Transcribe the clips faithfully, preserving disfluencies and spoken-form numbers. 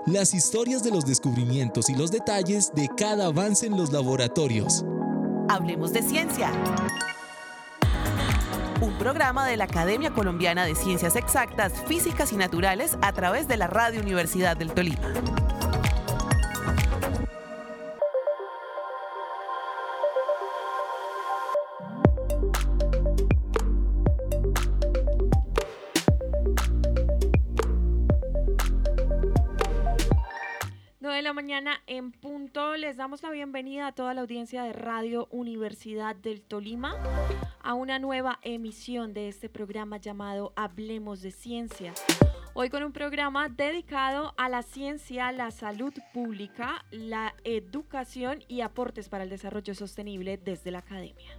Las historias de los descubrimientos y los detalles de cada avance en los laboratorios. Hablemos de ciencia. Un programa de la Academia Colombiana de Ciencias Exactas, Físicas y Naturales a través de la Radio Universidad del Tolima. nueve de la mañana en punto. Les damos la bienvenida a toda la audiencia de Radio Universidad del Tolima a una nueva emisión de este programa llamado Hablemos de Ciencia. Hoy con un programa dedicado a la ciencia, la salud pública, la educación y aportes para el desarrollo sostenible desde la academia.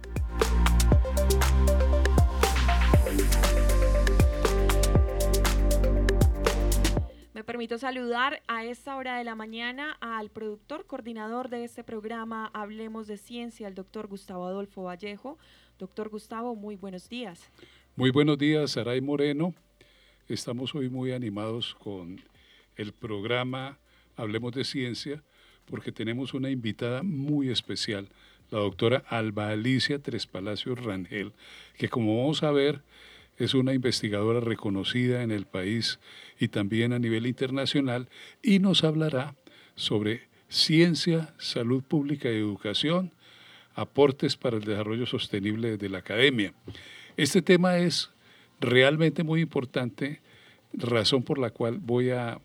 Me permito saludar a esta hora de la mañana al productor, coordinador de este programa Hablemos de Ciencia, el doctor Gustavo Adolfo Vallejo. Doctor Gustavo, muy buenos días. Muy buenos días, Saray Moreno. Estamos hoy muy animados con el programa Hablemos de Ciencia porque tenemos una invitada muy especial, la doctora Alba Alicia Tres Palacios Rangel, que como vamos a ver, es una investigadora reconocida en el país y también a nivel internacional y nos hablará sobre ciencia, salud pública y educación, aportes para el desarrollo sostenible de la academia. Este tema es realmente muy importante, razón por la cual voy a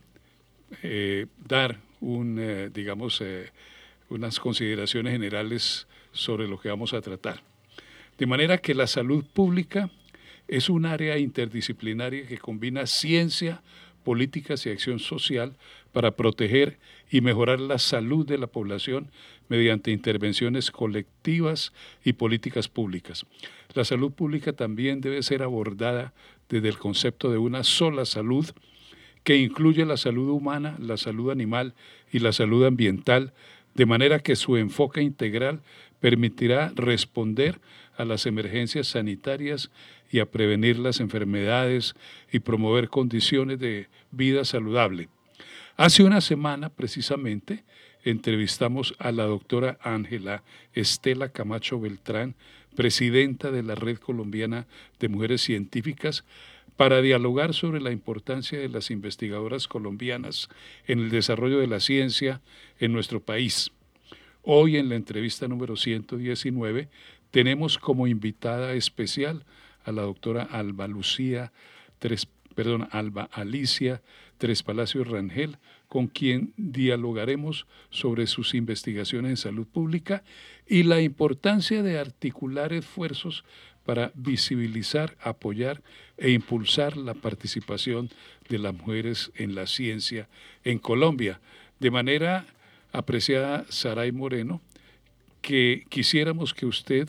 eh, dar un, eh, digamos, eh, unas consideraciones generales sobre lo que vamos a tratar. De manera que la salud pública es un área interdisciplinaria que combina ciencia, políticas y acción social para proteger y mejorar la salud de la población mediante intervenciones colectivas y políticas públicas. La salud pública también debe ser abordada desde el concepto de una sola salud que incluye la salud humana, la salud animal y la salud ambiental, de manera que su enfoque integral permitirá responder a las emergencias sanitarias y a prevenir las enfermedades y promover condiciones de vida saludable. Hace una semana, precisamente, entrevistamos a la doctora Ángela Estela Camacho Beltrán, presidenta de la Red Colombiana de Mujeres Científicas, para dialogar sobre la importancia de las investigadoras colombianas en el desarrollo de la ciencia en nuestro país. Hoy, en la entrevista número ciento diecinueve, tenemos como invitada especial a la doctora Alba Lucía Tres, perdón, Alba Alicia Tres Palacios Rangel, con quien dialogaremos sobre sus investigaciones en salud pública y la importancia de articular esfuerzos para visibilizar, apoyar e impulsar la participación de las mujeres en la ciencia en Colombia. De manera apreciada, Saray Moreno, que quisiéramos que usted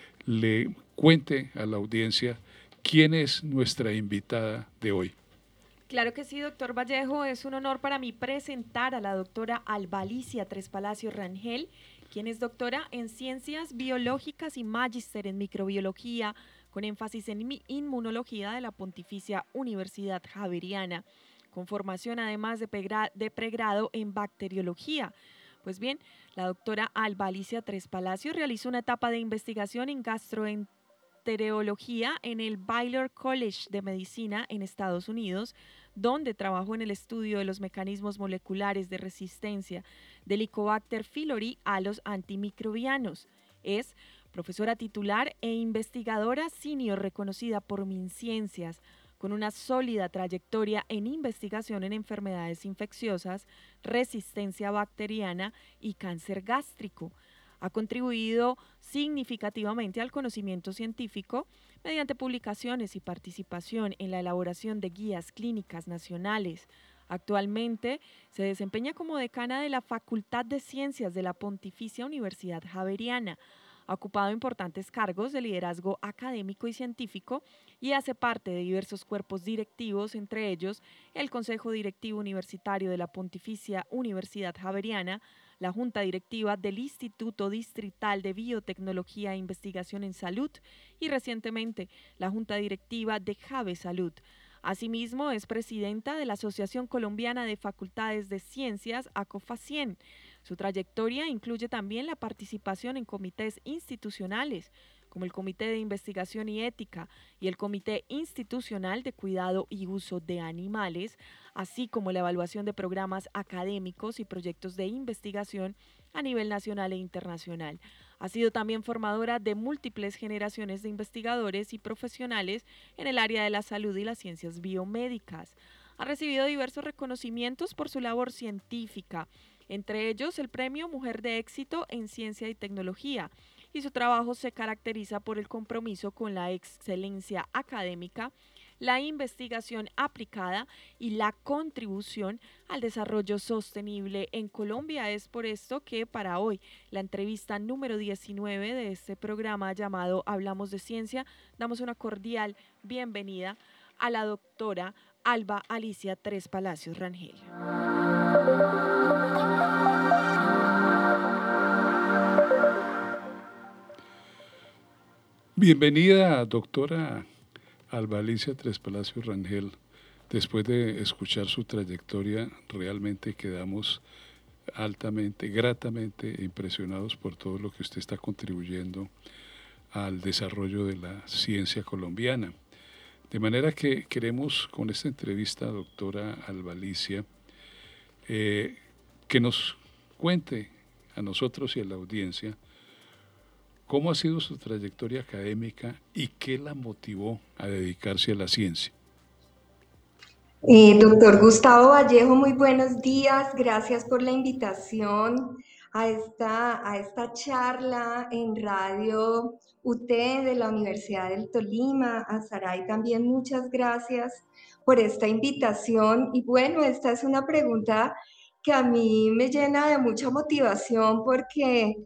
le cuente a la audiencia quién es nuestra invitada de hoy. Claro que sí, doctor Vallejo, es un honor para mí presentar a la doctora Alba Alicia Tres Palacios Rangel, quien es doctora en Ciencias Biológicas y magíster en Microbiología, con énfasis en Inmunología de la Pontificia Universidad Javeriana, con formación además de, pregra- de pregrado en Bacteriología. Pues bien, la doctora Alba Alicia Tres Palacios realizó una etapa de investigación en gastroenterología en el Baylor College de Medicina en Estados Unidos, donde trabajó en el estudio de los mecanismos moleculares de resistencia del Helicobacter pylori a los antimicrobianos. Es profesora titular e investigadora senior reconocida por MinCiencias, con una sólida trayectoria en investigación en enfermedades infecciosas, resistencia bacteriana y cáncer gástrico. Ha contribuido significativamente al conocimiento científico mediante publicaciones y participación en la elaboración de guías clínicas nacionales. Actualmente se desempeña como decana de la Facultad de Ciencias de la Pontificia Universidad Javeriana. Ha ocupado importantes cargos de liderazgo académico y científico y hace parte de diversos cuerpos directivos, entre ellos el Consejo Directivo Universitario de la Pontificia Universidad Javeriana, la Junta Directiva del Instituto Distrital de Biotecnología e Investigación en Salud y recientemente la Junta Directiva de Jave Salud. Asimismo, es presidenta de la Asociación Colombiana de Facultades de Ciencias, ACOFACIEN. Su trayectoria incluye también la participación en comités institucionales, como el Comité de Investigación y Ética y el Comité Institucional de Cuidado y Uso de Animales, así como la evaluación de programas académicos y proyectos de investigación a nivel nacional e internacional. Ha sido también formadora de múltiples generaciones de investigadores y profesionales en el área de la salud y las ciencias biomédicas. Ha recibido diversos reconocimientos por su labor científica, entre ellos el Premio Mujer de Éxito en Ciencia y Tecnología, y su trabajo se caracteriza por el compromiso con la excelencia académica, la investigación aplicada y la contribución al desarrollo sostenible en Colombia. Es por esto que para hoy, la entrevista número diecinueve de este programa llamado Hablamos de Ciencia, damos una cordial bienvenida a la doctora Alba Alicia Tres Palacios Rangel. Bienvenida, doctora Alba Alicia Tres Palacios Rangel. Después de escuchar su trayectoria, realmente quedamos altamente, gratamente impresionados por todo lo que usted está contribuyendo al desarrollo de la ciencia colombiana. De manera que queremos con esta entrevista, doctora Alba Alicia, eh, que nos cuente a nosotros y a la audiencia cómo ha sido su trayectoria académica y qué la motivó a dedicarse a la ciencia. Eh, doctor Gustavo Vallejo, muy buenos días, gracias por la invitación a esta, a esta charla en Radio U T de la Universidad del Tolima. A Saray también muchas gracias por esta invitación. Y bueno, esta es una pregunta que a mí me llena de mucha motivación, porque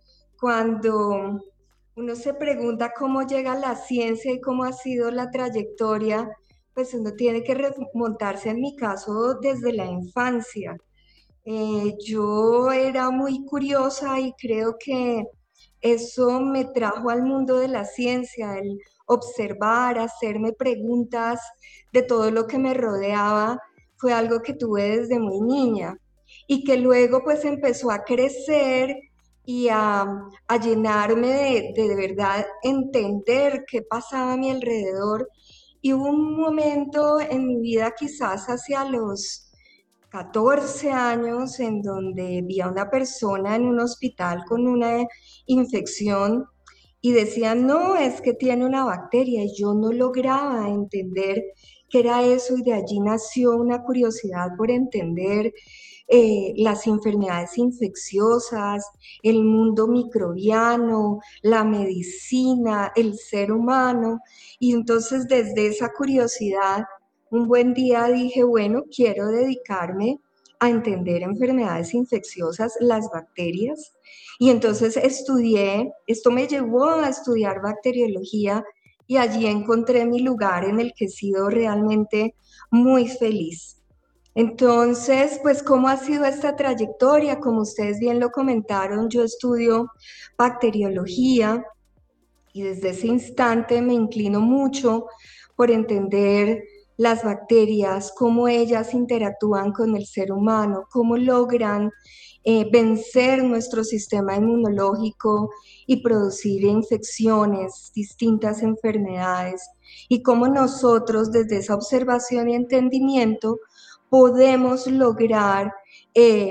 cuando uno se pregunta cómo llega la ciencia y cómo ha sido la trayectoria, pues uno tiene que remontarse, en mi caso, desde la infancia. Eh, yo era muy curiosa y creo que eso me trajo al mundo de la ciencia, el observar, hacerme preguntas de todo lo que me rodeaba, fue algo que tuve desde muy niña y que luego pues empezó a crecer y a, a llenarme de, de de verdad entender qué pasaba a mi alrededor. Y hubo un momento en mi vida, quizás hacia los catorce años, en donde vi a una persona en un hospital con una infección y decían, no, es que tiene una bacteria, y yo no lograba entender qué era eso, y de allí nació una curiosidad por entender Eh, las enfermedades infecciosas, el mundo microbiano, la medicina, el ser humano. Y entonces desde esa curiosidad, un buen día dije, bueno, quiero dedicarme a entender enfermedades infecciosas, las bacterias. Y entonces estudié, esto me llevó a estudiar bacteriología, y allí encontré mi lugar en el que he sido realmente muy feliz. Entonces, pues, ¿cómo ha sido esta trayectoria? Como ustedes bien lo comentaron, yo estudio bacteriología y desde ese instante me inclino mucho por entender las bacterias, cómo ellas interactúan con el ser humano, cómo logran eh, vencer nuestro sistema inmunológico y producir infecciones, distintas enfermedades, y cómo nosotros desde esa observación y entendimiento podemos lograr eh,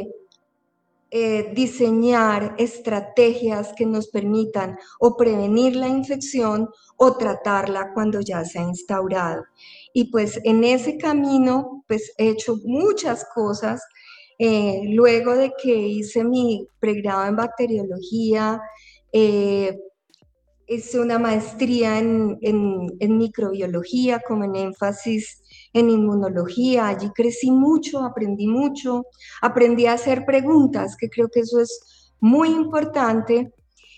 eh, diseñar estrategias que nos permitan o prevenir la infección o tratarla cuando ya se ha instaurado. Y pues en ese camino pues he hecho muchas cosas. Eh, luego de que hice mi pregrado en bacteriología, eh, hice una maestría en, en, en microbiología, como en énfasis en inmunología. Allí crecí mucho, aprendí mucho, aprendí a hacer preguntas, que creo que eso es muy importante.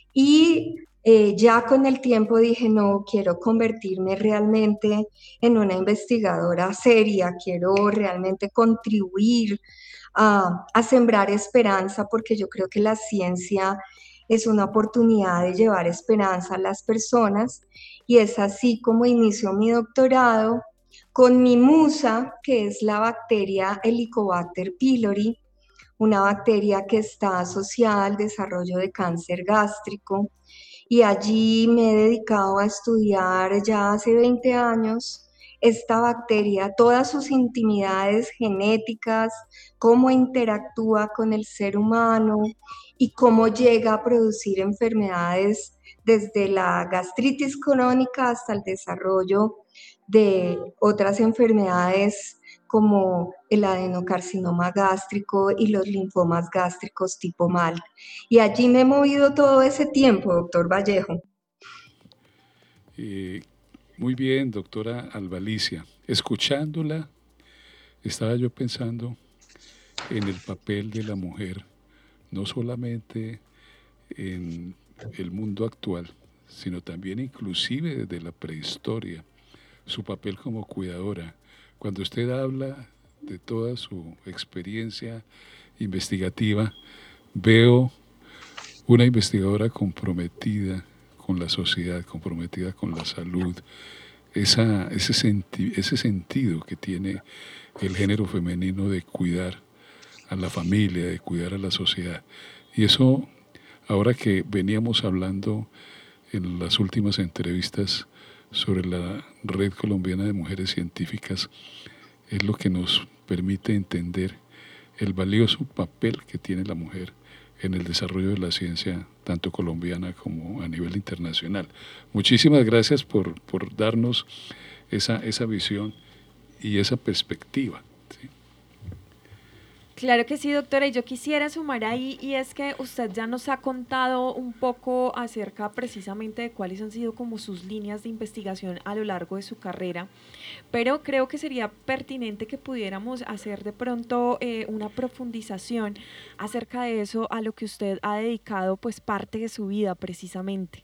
Y eh, ya con el tiempo dije, no, quiero convertirme realmente en una investigadora seria, quiero realmente contribuir a, a sembrar esperanza, porque yo creo que la ciencia es una oportunidad de llevar esperanza a las personas, y es así como inició mi doctorado con mi musa, que es la bacteria Helicobacter pylori, una bacteria que está asociada al desarrollo de cáncer gástrico. Y allí me he dedicado a estudiar ya hace veinte años esta bacteria, todas sus intimidades genéticas, cómo interactúa con el ser humano y cómo llega a producir enfermedades desde la gastritis crónica hasta el desarrollo de otras enfermedades como el adenocarcinoma gástrico y los linfomas gástricos tipo M A L. Y allí me he movido todo ese tiempo, doctor Vallejo. Eh, muy bien, doctora Albalicia. Escuchándola, estaba yo pensando en el papel de la mujer, no solamente en el mundo actual, sino también inclusive desde la prehistoria, su papel como cuidadora. Cuando usted habla de toda su experiencia investigativa, veo una investigadora comprometida con la sociedad, comprometida con la salud, esa, ese, senti ese sentido que tiene el género femenino de cuidar a la familia, de cuidar a la sociedad. Y eso, ahora que veníamos hablando en las últimas entrevistas sobre la Red Colombiana de Mujeres Científicas, es lo que nos permite entender el valioso papel que tiene la mujer en el desarrollo de la ciencia, tanto colombiana como a nivel internacional. Muchísimas gracias por, por darnos esa, esa visión y esa perspectiva. ¿Sí? Claro que sí, doctora, y yo quisiera sumar ahí, y es que usted ya nos ha contado un poco acerca precisamente de cuáles han sido como sus líneas de investigación a lo largo de su carrera, pero creo que sería pertinente que pudiéramos hacer de pronto eh, una profundización acerca de eso a lo que usted ha dedicado pues parte de su vida precisamente.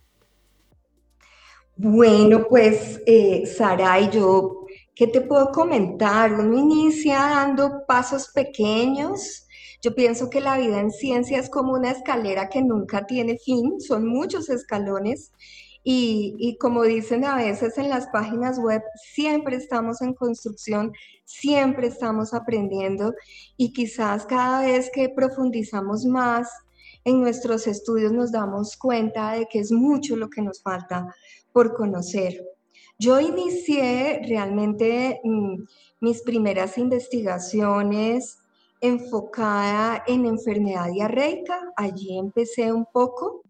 Bueno, pues, eh, Saray, yo, ¿qué te puedo comentar? Uno inicia dando pasos pequeños. Yo pienso que la vida en ciencia es como una escalera que nunca tiene fin, son muchos escalones y, y como dicen a veces en las páginas web, siempre estamos en construcción, siempre estamos aprendiendo y quizás cada vez que profundizamos más en nuestros estudios nos damos cuenta de que es mucho lo que nos falta por conocer. Yo inicié realmente mm, mis primeras investigaciones enfocada en enfermedad diarreica, allí empecé un poco,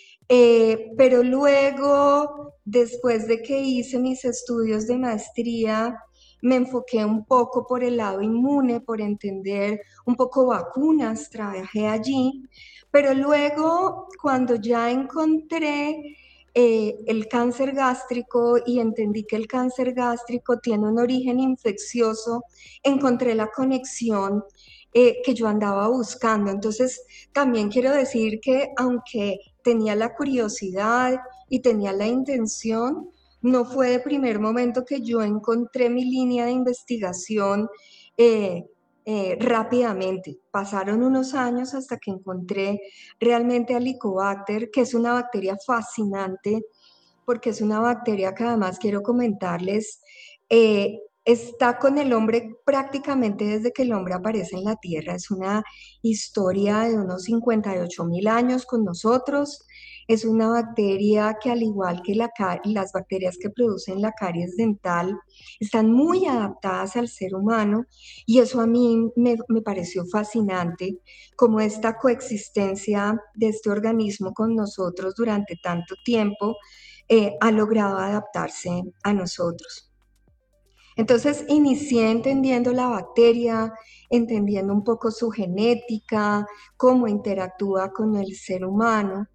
eh, pero luego, después de que hice mis estudios de maestría, me enfoqué un poco por el lado inmune, por entender un poco vacunas, trabajé allí, pero luego cuando ya encontré eh, el cáncer gástrico y entendí que el cáncer gástrico tiene un origen infeccioso, encontré la conexión eh, que yo andaba buscando. Entonces, también quiero decir que aunque tenía la curiosidad y tenía la intención, no fue de primer momento que yo encontré mi línea de investigación eh, eh, rápidamente. Pasaron unos años hasta que encontré realmente Helicobacter, que es una bacteria fascinante, porque es una bacteria que además quiero comentarles, eh, está con el hombre prácticamente desde que el hombre aparece en la Tierra. Es una historia de unos cincuenta y ocho mil años con nosotros. Es una bacteria que, al igual que la, las bacterias que producen la caries dental, están muy adaptadas al ser humano y eso a mí me, me pareció fascinante, como esta coexistencia de este organismo con nosotros durante tanto tiempo eh, ha logrado adaptarse a nosotros. Entonces inicié entendiendo la bacteria, entendiendo un poco su genética, cómo interactúa con el ser humano.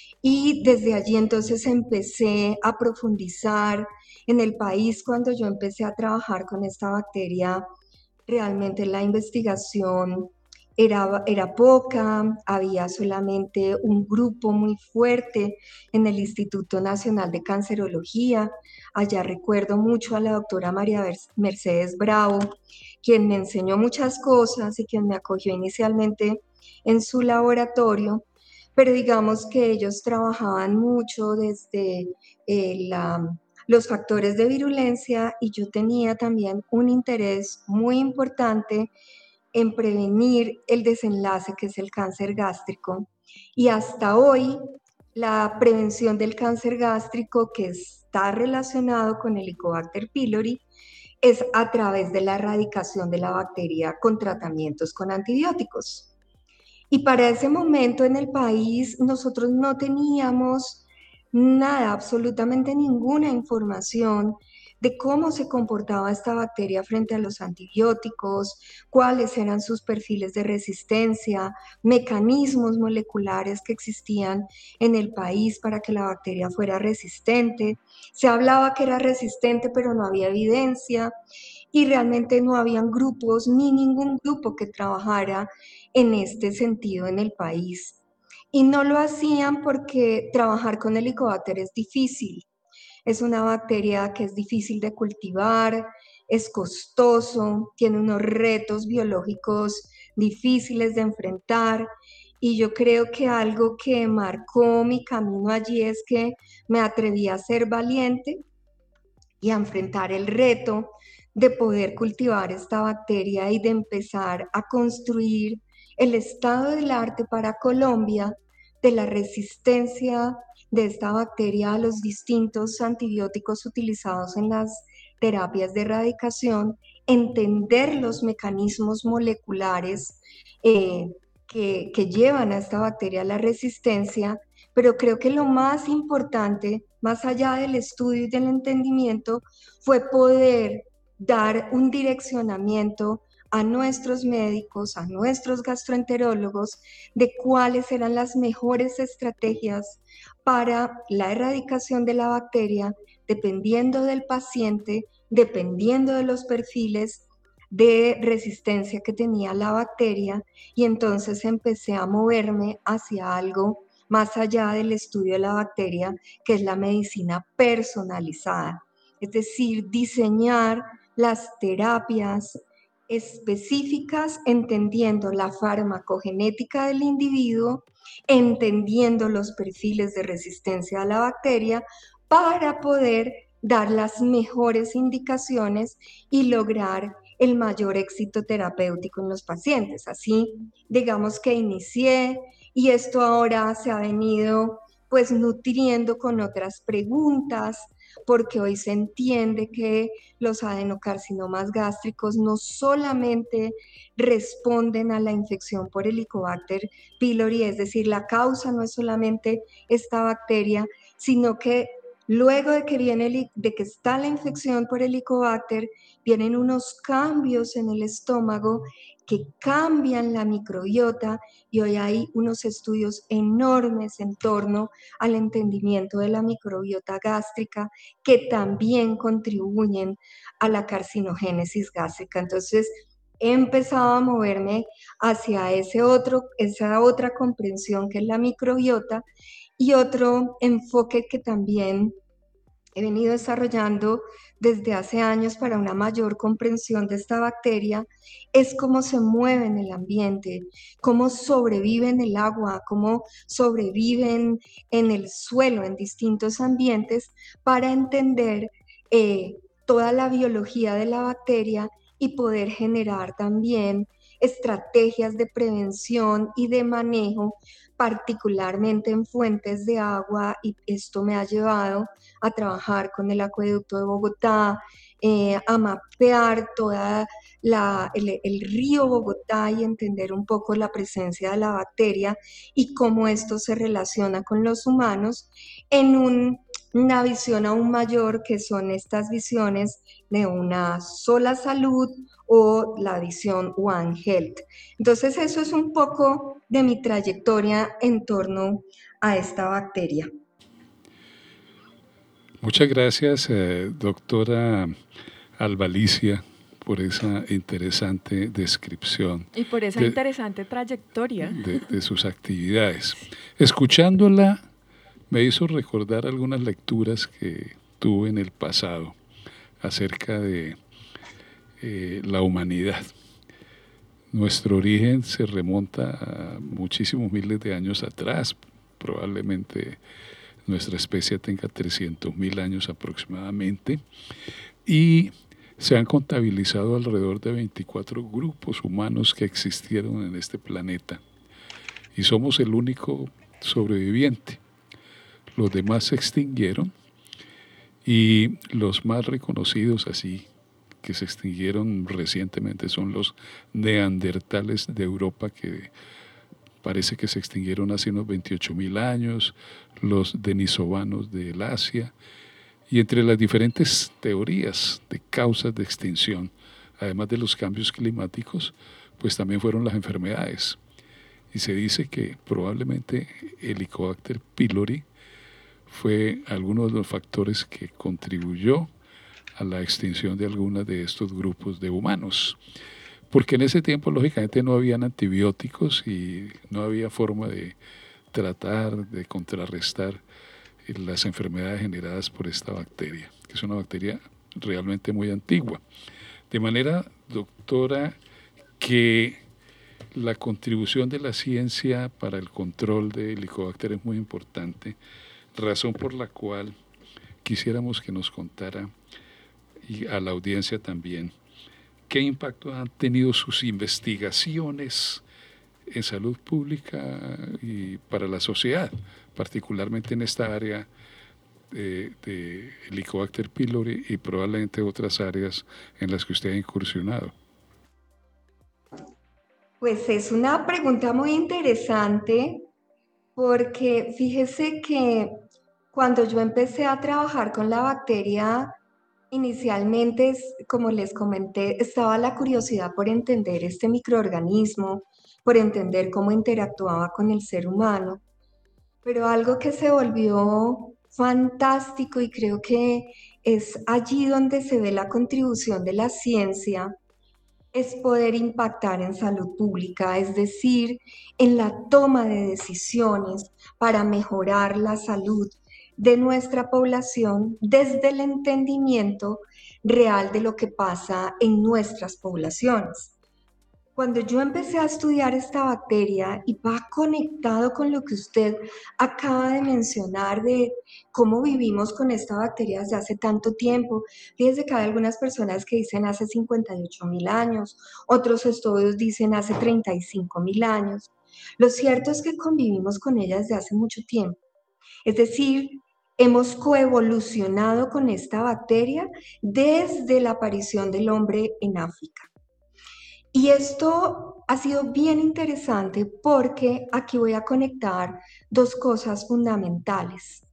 Y desde allí entonces empecé a profundizar en el país. Cuando yo empecé a trabajar con esta bacteria, realmente la investigación era, era poca, había solamente un grupo muy fuerte en el Instituto Nacional de Cancerología. Allá recuerdo mucho a la doctora María Mercedes Bravo, quien me enseñó muchas cosas y quien me acogió inicialmente en su laboratorio. Pero digamos que ellos trabajaban mucho desde eh, la, los factores de virulencia y yo tenía también un interés muy importante en prevenir el desenlace que es el cáncer gástrico. Y hasta hoy la prevención del cáncer gástrico, que está relacionado con el Helicobacter pylori, es a través de la erradicación de la bacteria con tratamientos con antibióticos. Y para ese momento en el país nosotros no teníamos nada, absolutamente ninguna información de cómo se comportaba esta bacteria frente a los antibióticos, cuáles eran sus perfiles de resistencia, mecanismos moleculares que existían en el país para que la bacteria fuera resistente. Se hablaba que era resistente, pero no había evidencia y realmente no habían grupos ni ningún grupo que trabajara en este sentido en el país. Y no lo hacían porque trabajar con Helicobacter es difícil. Es una bacteria que es difícil de cultivar, es costoso, tiene unos retos biológicos difíciles de enfrentar. Y yo creo que algo que marcó mi camino allí es que me atreví a ser valiente y a enfrentar el reto de poder cultivar esta bacteria y de empezar a construir el estado del arte para Colombia de la resistencia de esta bacteria a los distintos antibióticos utilizados en las terapias de erradicación, entender los mecanismos moleculares eh, que, que llevan a esta bacteria a la resistencia, pero creo que lo más importante, más allá del estudio y del entendimiento, fue poder dar un direccionamiento a nuestros médicos, a nuestros gastroenterólogos, de cuáles eran las mejores estrategias para la erradicación de la bacteria, dependiendo del paciente, dependiendo de los perfiles de resistencia que tenía la bacteria, y entonces empecé a moverme hacia algo más allá del estudio de la bacteria, que es la medicina personalizada, es decir, diseñar las terapias específicas entendiendo la farmacogenética del individuo, entendiendo los perfiles de resistencia a la bacteria para poder dar las mejores indicaciones y lograr el mayor éxito terapéutico en los pacientes. Así, digamos que inicié y esto ahora se ha venido pues nutriendo con otras preguntas, porque hoy se entiende que los adenocarcinomas gástricos no solamente responden a la infección por Helicobacter pylori, es decir, la causa no es solamente esta bacteria, sino que luego de que, viene, de que está la infección por Helicobacter, vienen unos cambios en el estómago que cambian la microbiota y hoy hay unos estudios enormes en torno al entendimiento de la microbiota gástrica que también contribuyen a la carcinogénesis gástrica. Entonces, he empezado a moverme hacia ese otro, esa otra comprensión que es la microbiota y otro enfoque que también he venido desarrollando desde hace años para una mayor comprensión de esta bacteria, es cómo se mueve en el ambiente, cómo sobrevive en el agua, cómo sobreviven en el suelo, en distintos ambientes, para entender eh, toda la biología de la bacteria y poder generar también estrategias de prevención y de manejo, particularmente en fuentes de agua, y esto me ha llevado a trabajar con el acueducto de Bogotá, eh, a mapear toda la, el, el río Bogotá y entender un poco la presencia de la bacteria y cómo esto se relaciona con los humanos en un, una visión aún mayor, que son estas visiones de una sola salud o la visión One Health. Entonces eso es un poco de mi trayectoria en torno a esta bacteria. Muchas gracias, eh, doctora Albalicia, por esa interesante descripción. Y por esa de, interesante trayectoria. De, de sus actividades. Escuchándola, me hizo recordar algunas lecturas que tuve en el pasado acerca de eh, la humanidad. Nuestro origen se remonta a muchísimos miles de años atrás, probablemente nuestra especie tenga trescientos mil años aproximadamente, y se han contabilizado alrededor de veinticuatro grupos humanos que existieron en este planeta, y somos el único sobreviviente. Los demás se extinguieron, y los más reconocidos así que se extinguieron recientemente son los neandertales de Europa, que parece que se extinguieron hace unos veintiocho mil años, los denisovanos del Asia, y entre las diferentes teorías de causas de extinción, además de los cambios climáticos, pues también fueron las enfermedades. Y se dice que probablemente Helicobacter pylori fue alguno de los factores que contribuyó a la extinción de algunos de estos grupos de humanos. Porque en ese tiempo, lógicamente, no habían antibióticos y no había forma de tratar, de contrarrestar las enfermedades generadas por esta bacteria, que es una bacteria realmente muy antigua. De manera, doctora, que la contribución de la ciencia para el control de Helicobacter es muy importante, razón por la cual quisiéramos que nos contara, y a la audiencia también, qué impacto han tenido sus investigaciones en salud pública y para la sociedad, particularmente en esta área de, de Helicobacter pylori y probablemente otras áreas en las que usted ha incursionado. Pues es una pregunta muy interesante, porque fíjese que cuando yo empecé a trabajar con la bacteria, inicialmente, como les comenté, estaba la curiosidad por entender este microorganismo, por entender cómo interactuaba con el ser humano, pero algo que se volvió fantástico, y creo que es allí donde se ve la contribución de la ciencia, es poder impactar en salud pública, es decir, en la toma de decisiones para mejorar la salud de nuestra población desde el entendimiento real de lo que pasa en nuestras poblaciones. Cuando yo empecé a estudiar esta bacteria, y va conectado con lo que usted acaba de mencionar de cómo vivimos con esta bacteria desde hace tanto tiempo, fíjense que hay algunas personas que dicen hace cincuenta y ocho mil años, otros estudios dicen hace treinta y cinco mil años. Lo cierto es que convivimos con ella desde hace mucho tiempo. Es decir, hemos coevolucionado con esta bacteria desde la aparición del hombre en África. Y esto ha sido bien interesante porque aquí voy a conectar dos cosas fundamentales.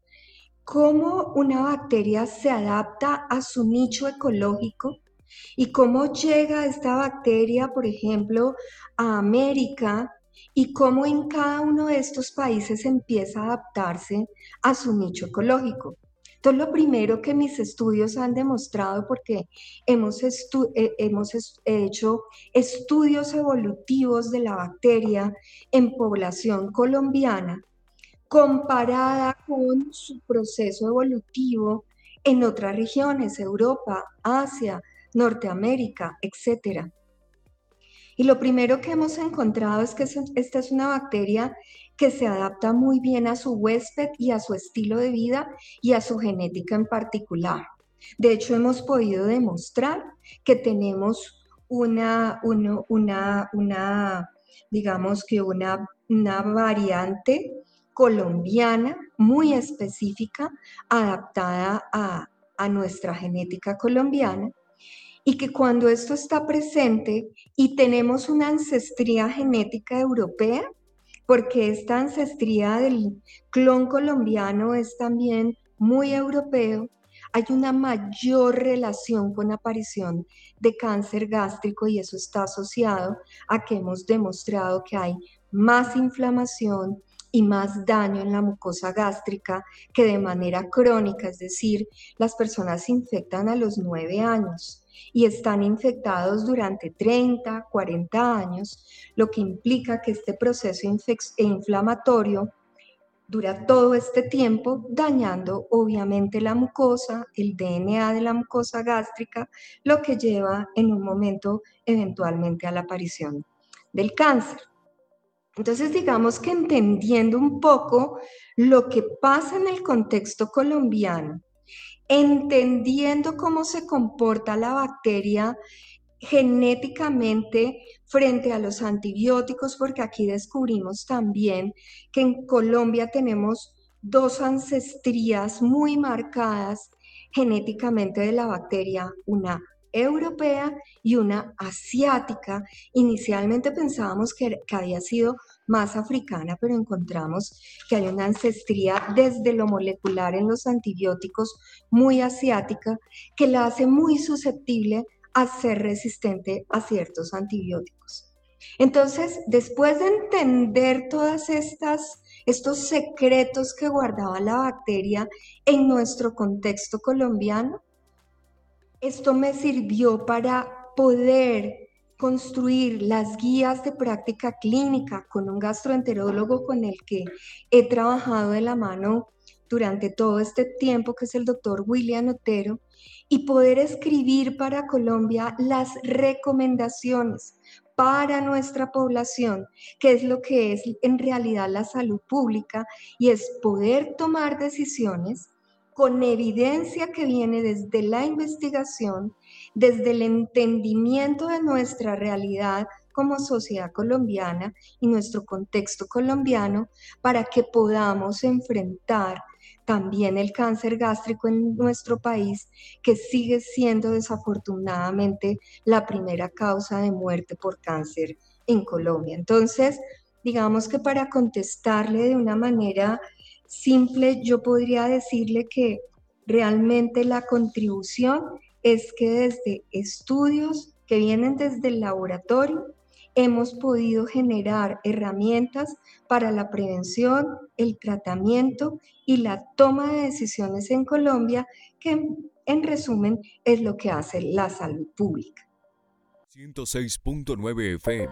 Cómo una bacteria se adapta a su nicho ecológico y cómo llega esta bacteria, por ejemplo, a América, y cómo en cada uno de estos países empieza a adaptarse a su nicho ecológico. Entonces, lo primero que mis estudios han demostrado, porque hemos, estu eh, hemos est hecho estudios evolutivos de la bacteria en población colombiana, comparada con su proceso evolutivo en otras regiones, Europa, Asia, Norteamérica, etcétera. Y lo primero que hemos encontrado es que esta es una bacteria que se adapta muy bien a su huésped y a su estilo de vida y a su genética en particular. De hecho, hemos podido demostrar que tenemos una, una, una, una digamos que una, una variante colombiana muy específica, adaptada a, a nuestra genética colombiana, y que cuando esto está presente y tenemos una ancestría genética europea, porque esta ancestría del clon colombiano es también muy europeo, hay una mayor relación con aparición de cáncer gástrico, y eso está asociado a que hemos demostrado que hay más inflamación y más daño en la mucosa gástrica que de manera crónica, es decir, las personas se infectan a los nueve años y están infectados durante treinta, cuarenta años, lo que implica que este proceso inflamatorio dura todo este tiempo, dañando obviamente la mucosa, el D N A de la mucosa gástrica, lo que lleva en un momento eventualmente a la aparición del cáncer. Entonces, digamos que entendiendo un poco lo que pasa en el contexto colombiano, entendiendo cómo se comporta la bacteria genéticamente frente a los antibióticos, porque aquí descubrimos también que en Colombia tenemos dos ancestrías muy marcadas genéticamente de la bacteria, una europea y una asiática. Inicialmente pensábamos que, que había sido más africana, pero encontramos que hay una ancestría desde lo molecular en los antibióticos muy asiática, que la hace muy susceptible a ser resistente a ciertos antibióticos. Entonces, después de entender todas estas estos secretos que guardaba la bacteria en nuestro contexto colombiano, esto me sirvió para poder construir las guías de práctica clínica con un gastroenterólogo con el que he trabajado de la mano durante todo este tiempo, que es el doctor William Otero, y poder escribir para Colombia las recomendaciones para nuestra población, que es lo que es en realidad la salud pública, y es poder tomar decisiones con evidencia que viene desde la investigación, desde el entendimiento de nuestra realidad como sociedad colombiana y nuestro contexto colombiano, para que podamos enfrentar también el cáncer gástrico en nuestro país, que sigue siendo desafortunadamente la primera causa de muerte por cáncer en Colombia. Entonces, digamos que para contestarle de una manera simple, yo podría decirle que realmente la contribución es que desde estudios que vienen desde el laboratorio, hemos podido generar herramientas para la prevención, el tratamiento y la toma de decisiones en Colombia, que en resumen es lo que hace la salud pública. ciento seis punto nueve F M.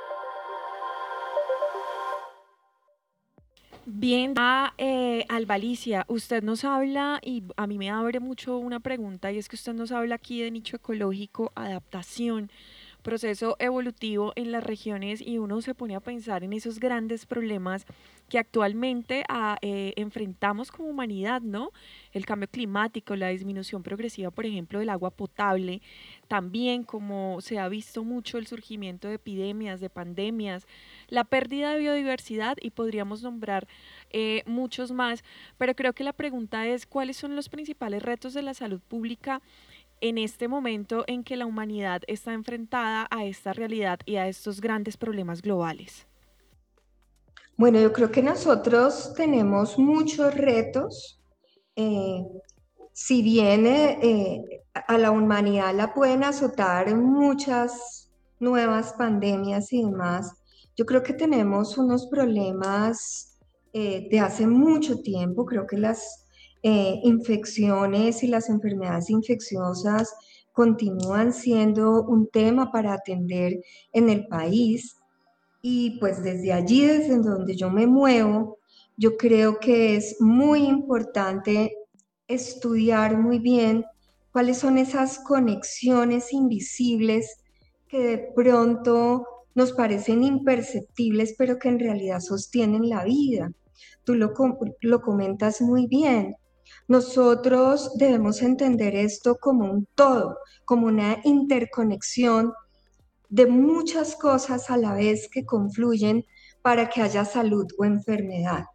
Bien, ah, eh, Alba Alicia, usted nos habla, y a mí me abre mucho una pregunta, y es que usted nos habla aquí de nicho ecológico, adaptación, proceso evolutivo en las regiones, y uno se pone a pensar en esos grandes problemas que actualmente ah, eh, enfrentamos como humanidad, ¿no? El cambio climático, la disminución progresiva, por ejemplo, del agua potable, también como se ha visto mucho el surgimiento de epidemias, de pandemias, la pérdida de biodiversidad, y podríamos nombrar eh, muchos más, pero creo que la pregunta es: ¿cuáles son los principales retos de la salud pública en este momento en que la humanidad está enfrentada a esta realidad y a estos grandes problemas globales? Bueno, yo creo que nosotros tenemos muchos retos. Eh, si bien eh, eh, a la humanidad la pueden azotar muchas nuevas pandemias y demás, yo creo que tenemos unos problemas eh, de hace mucho tiempo. Creo que las eh, infecciones y las enfermedades infecciosas continúan siendo un tema para atender en el país. Y pues desde allí, desde donde yo me muevo, yo creo que es muy importante estudiar muy bien cuáles son esas conexiones invisibles que de pronto nos parecen imperceptibles, pero que en realidad sostienen la vida. Tú lo, lo comentas muy bien. Nosotros debemos entender esto como un todo, como una interconexión de muchas cosas a la vez que confluyen para que haya salud o enfermedad.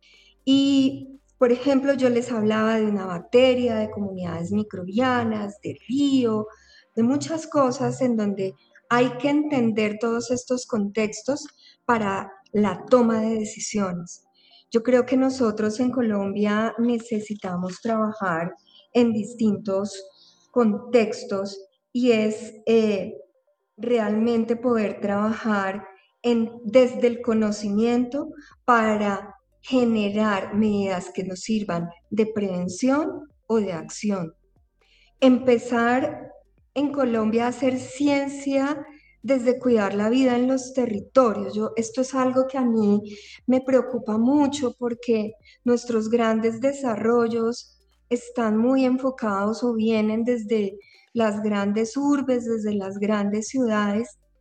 Y, por ejemplo, yo les hablaba de una bacteria, de comunidades microbianas, de río, de muchas cosas en donde hay que entender todos estos contextos para la toma de decisiones. Yo creo que nosotros en Colombia necesitamos trabajar en distintos contextos, y es eh, realmente poder trabajar en, desde el conocimiento para generar medidas que nos sirvan de prevención o de acción. Empezar en Colombia a hacer ciencia desde cuidar la vida en los territorios. Yo, esto es algo que a mí me preocupa mucho, porque nuestros grandes desarrollos están muy enfocados o vienen desde las grandes urbes, desde las grandes ciudades,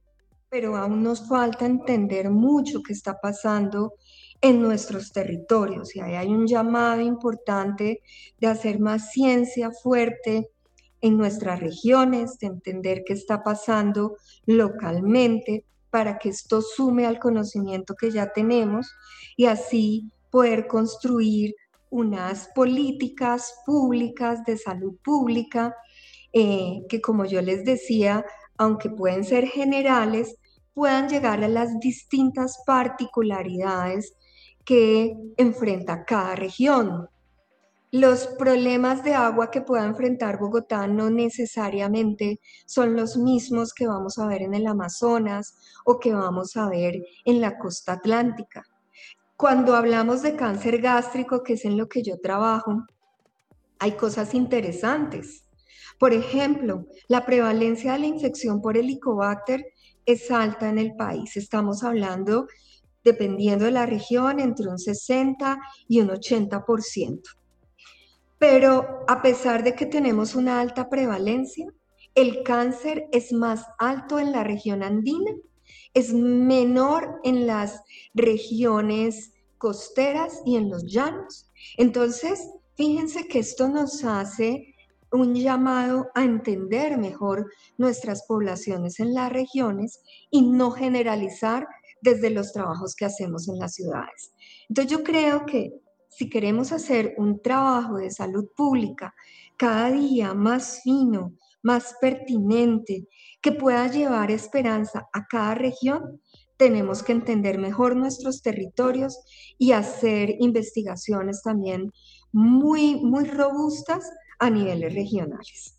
pero aún nos falta entender mucho qué está pasando en nuestros territorios. Y ahí hay un llamado importante de hacer más ciencia fuerte en nuestras regiones, de entender qué está pasando localmente para que esto sume al conocimiento que ya tenemos y así poder construir unas políticas públicas de salud pública eh, que, como yo les decía, aunque pueden ser generales, puedan llegar a las distintas particularidades que enfrenta cada región. Los problemas de agua que pueda enfrentar Bogotá no necesariamente son los mismos que vamos a ver en el Amazonas o que vamos a ver en la costa atlántica. Cuando hablamos de cáncer gástrico, que es en lo que yo trabajo, hay cosas interesantes. Por ejemplo, la prevalencia de la infección por Helicobacter es alta en el país. Estamos hablando, dependiendo de la región, entre un sesenta y un ochenta por ciento. Pero a pesar de que tenemos una alta prevalencia, el cáncer es más alto en la región andina, es menor en las regiones costeras y en los llanos. Entonces, fíjense que esto nos hace un llamado a entender mejor nuestras poblaciones en las regiones y no generalizar desde los trabajos que hacemos en las ciudades. Entonces, yo creo que si queremos hacer un trabajo de salud pública cada día más fino, más pertinente, que pueda llevar esperanza a cada región, tenemos que entender mejor nuestros territorios y hacer investigaciones también muy, muy robustas a niveles regionales.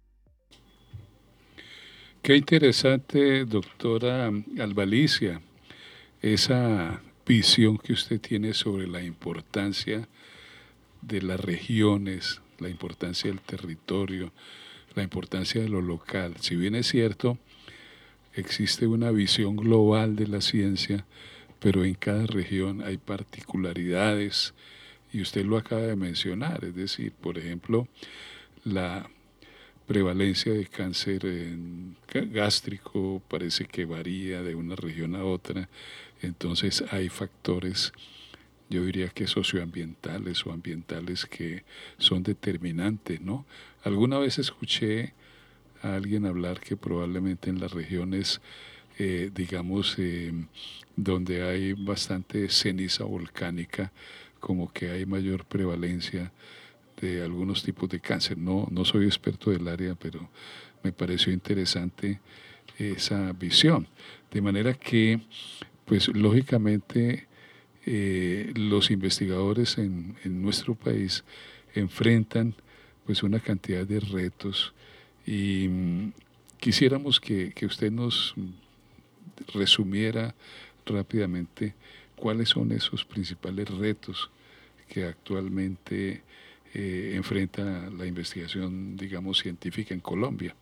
Qué interesante, doctora Albalicia, esa visión que usted tiene sobre la importancia de las regiones, la importancia del territorio, la importancia de lo local. Si bien es cierto, existe una visión global de la ciencia, pero en cada región hay particularidades y usted lo acaba de mencionar, es decir, por ejemplo, la prevalencia de cáncer gástrico parece que varía de una región a otra, entonces hay factores, yo diría que socioambientales o ambientales que son determinantes, ¿no? Alguna vez escuché a alguien hablar que probablemente en las regiones, eh, digamos, eh, donde hay bastante ceniza volcánica, como que hay mayor prevalencia de algunos tipos de cáncer. No, no soy experto del área, pero me pareció interesante esa visión. De manera que, pues lógicamente, eh, los investigadores en, en nuestro país enfrentan pues una cantidad de retos y mm, quisiéramos que, que usted nos resumiera rápidamente cuáles son esos principales retos que actualmente eh, enfrenta la investigación, digamos, científica en Colombia.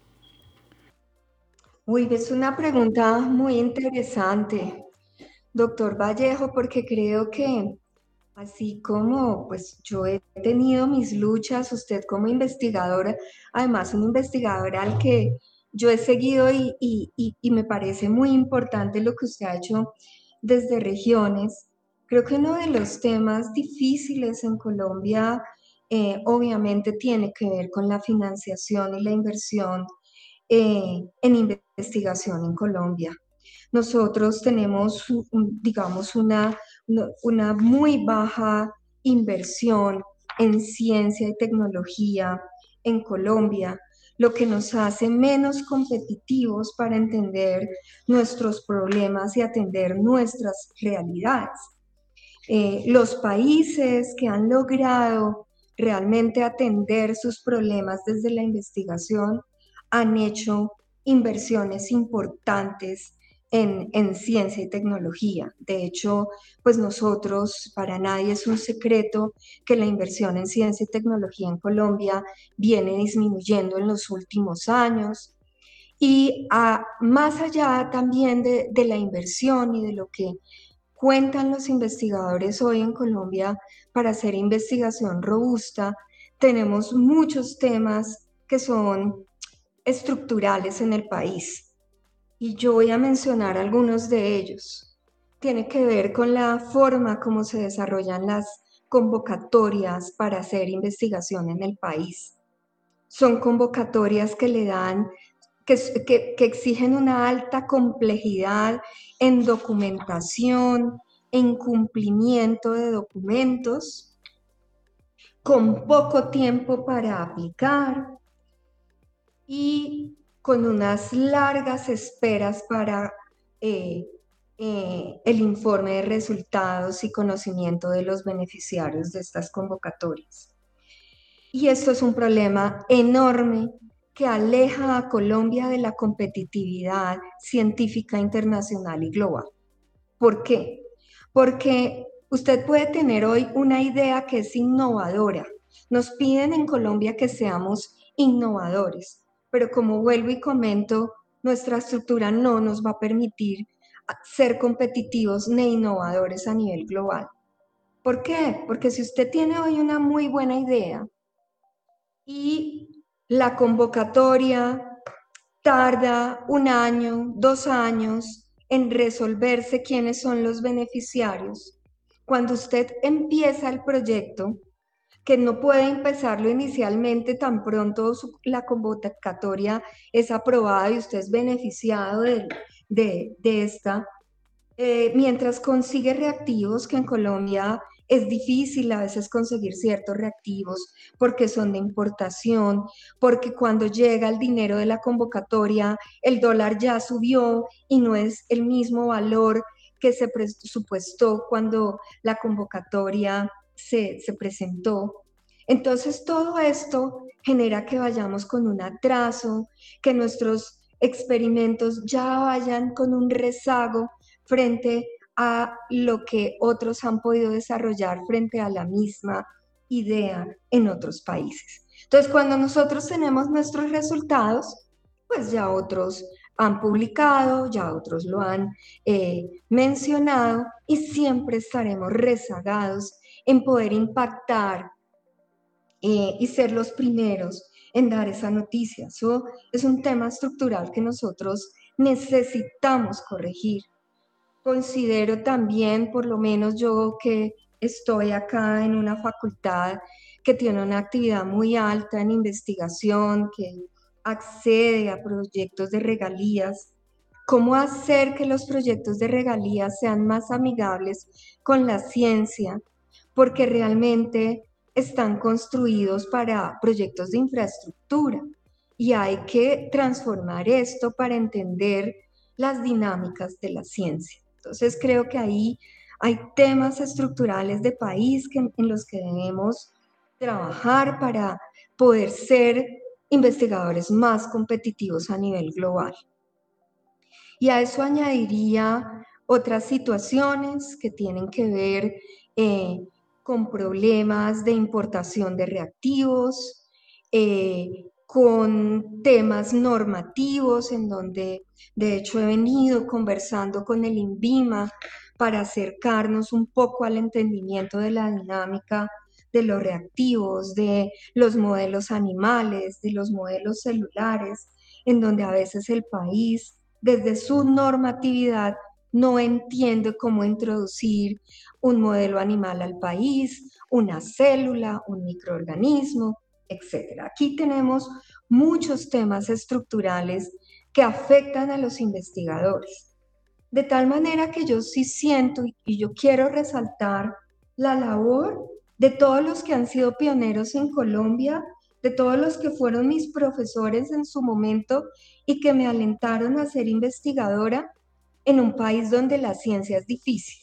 Uy, es una pregunta muy interesante, doctor Vallejo, porque creo que así como pues yo he tenido mis luchas, usted como investigadora, además un investigador al que yo he seguido y, y, y, y me parece muy importante lo que usted ha hecho desde regiones. Creo que uno de los temas difíciles en Colombia eh, obviamente tiene que ver con la financiación y la inversión eh, en investigación en Colombia. Nosotros tenemos, digamos, una, una muy baja inversión en ciencia y tecnología en Colombia, lo que nos hace menos competitivos para entender nuestros problemas y atender nuestras realidades. Eh, los países que han logrado realmente atender sus problemas desde la investigación han hecho inversiones importantes en, en ciencia y tecnología. De hecho, pues nosotros, para nadie es un secreto que la inversión en ciencia y tecnología en Colombia viene disminuyendo en los últimos años. Y a, más allá también de, de la inversión y de lo que cuentan los investigadores hoy en Colombia para hacer investigación robusta, tenemos muchos temas que son estructurales en el país. y yo voy a mencionar algunos de ellos. Tiene que ver con la forma como se desarrollan las convocatorias para hacer investigación en el país. Son convocatorias que le dan, que, que, que exigen una alta complejidad en documentación, en cumplimiento de documentos, con poco tiempo para aplicar y con unas largas esperas para eh, eh, el informe de resultados y conocimiento de los beneficiarios de estas convocatorias. Y esto es un problema enorme que aleja a Colombia de la competitividad científica internacional y global. ¿Por qué? Porque usted puede tener hoy una idea que es innovadora. Nos piden en Colombia que seamos innovadores, pero como vuelvo y comento, nuestra estructura no nos va a permitir ser competitivos ni innovadores a nivel global. ¿Por qué? Porque si usted tiene hoy una muy buena idea y la convocatoria tarda un año, dos años en resolverse quiénes son los beneficiarios, cuando usted empieza el proyecto, que no puede empezarlo inicialmente tan pronto su, la convocatoria es aprobada y usted es beneficiado de, de, de esta, eh, mientras consigue reactivos, que en Colombia es difícil a veces conseguir ciertos reactivos porque son de importación, porque cuando llega el dinero de la convocatoria, el dólar ya subió y no es el mismo valor que se presupuestó cuando la convocatoria se, se presentó. Entonces todo esto genera que vayamos con un atraso, que nuestros experimentos ya vayan con un rezago frente a lo que otros han podido desarrollar frente a la misma idea en otros países. Entonces, cuando nosotros tenemos nuestros resultados, pues ya otros han publicado, ya otros lo han eh, mencionado y siempre estaremos rezagados en poder impactar eh, y ser los primeros en dar esa noticia. Eso es un tema estructural que nosotros necesitamos corregir. Considero también, por lo menos yo que estoy acá en una facultad que tiene una actividad muy alta en investigación, que accede a proyectos de regalías, cómo hacer que los proyectos de regalías sean más amigables con la ciencia, porque realmente están construidos para proyectos de infraestructura y hay que transformar esto para entender las dinámicas de la ciencia. Entonces creo que ahí hay temas estructurales de país que, en los que debemos trabajar para poder ser investigadores más competitivos a nivel global. Y a eso añadiría otras situaciones que tienen que ver eh, con problemas de importación de reactivos, eh, con temas normativos, en donde de hecho he venido conversando con el INVIMA para acercarnos un poco al entendimiento de la dinámica de los reactivos, de los modelos animales, de los modelos celulares, en donde a veces el país, desde su normatividad, no entiende cómo introducir un modelo animal al país, una célula, un microorganismo, etcétera. Aquí tenemos muchos temas estructurales que afectan a los investigadores. De tal manera que yo sí siento y yo quiero resaltar la labor de todos los que han sido pioneros en Colombia, de todos los que fueron mis profesores en su momento y que me alentaron a ser investigadora en un país donde la ciencia es difícil,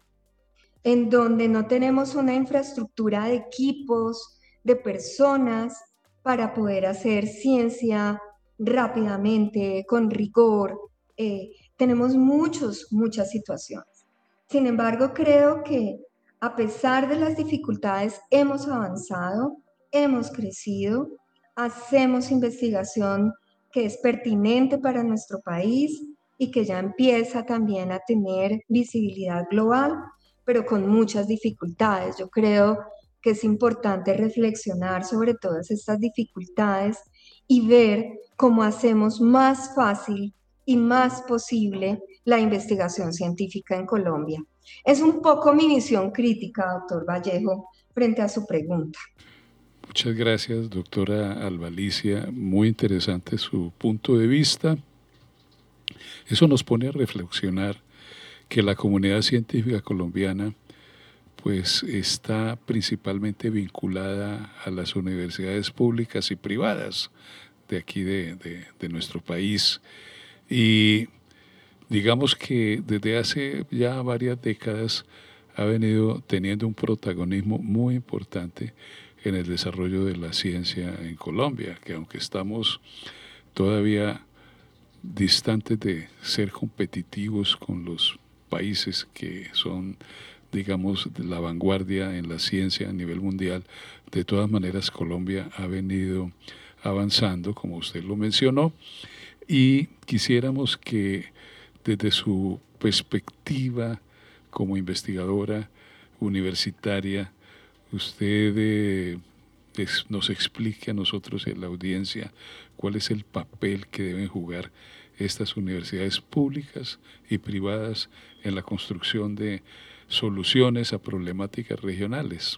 en donde no tenemos una infraestructura de equipos, de personas para poder hacer ciencia rápidamente, con rigor. Eh, tenemos muchos, muchas situaciones. Sin embargo, creo que a pesar de las dificultades hemos avanzado, hemos crecido, hacemos investigación que es pertinente para nuestro país y que ya empieza también a tener visibilidad global, pero con muchas dificultades. Yo creo que es importante reflexionar sobre todas estas dificultades y ver cómo hacemos más fácil y más posible la investigación científica en Colombia. Es un poco mi visión crítica, doctor Vallejo, frente a su pregunta. Muchas gracias, doctora Alba Alicia. Muy interesante su punto de vista. Eso nos pone a reflexionar que la comunidad científica colombiana pues está principalmente vinculada a las universidades públicas y privadas de aquí de, de, de nuestro país. Y digamos que desde hace ya varias décadas ha venido teniendo un protagonismo muy importante en el desarrollo de la ciencia en Colombia, que aunque estamos todavía distantes de ser competitivos con los países que son, digamos, de la vanguardia en la ciencia a nivel mundial, de todas maneras Colombia ha venido avanzando, como usted lo mencionó, y quisiéramos que desde su perspectiva como investigadora universitaria, usted eh, es, nos explique a nosotros y a la audiencia cuál es el papel que deben jugar estas universidades públicas y privadas en la construcción de soluciones a problemáticas regionales.